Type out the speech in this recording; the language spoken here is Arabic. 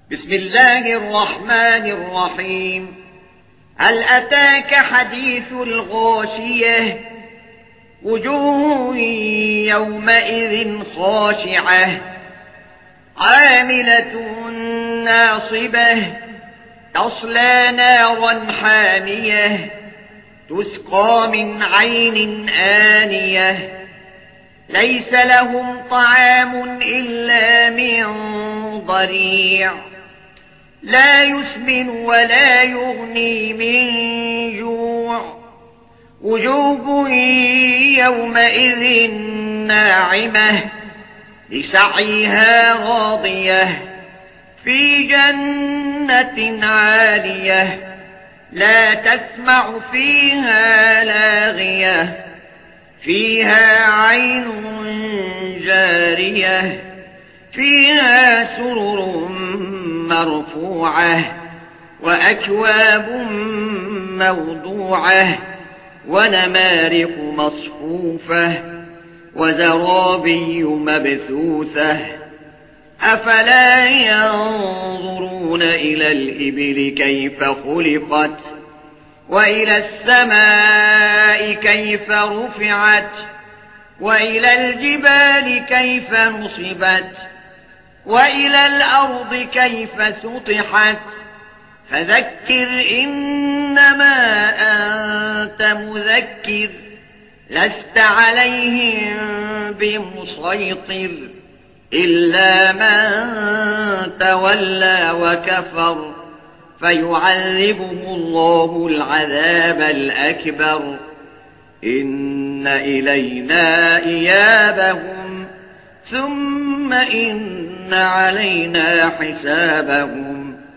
بسم الله الرحمن الرحيم. هل أتاك حديث الغاشية؟ وجوه يومئذ خاشعة عاملة ناصبة تصلى نارا حامية تسقى من عين آنية ليس لهم طعام إلا من ضريع لا يسمن ولا يغني من جوع وجوه يومئذ ناعمة لسعيها راضية في جنة عالية لا تسمع فيها لاغية فيها عين جارية فيها سرر مرفوعة وأكواب موضوعة ونمارق مصفوفة وزرابي مبثوثة أفلا ينظرون إلى الإبل كيف خلقت وإلى السماء كيف رفعت وإلى الجبال كيف نصبت وإلى الأرض كيف سطحت فذكر إنما أنت مذكر لست عليهم بمسيطر إلا من تولى وكفر فيعذبه الله العذاب الأكبر إن إلينا إيابهم ثم إن علينا حسابهم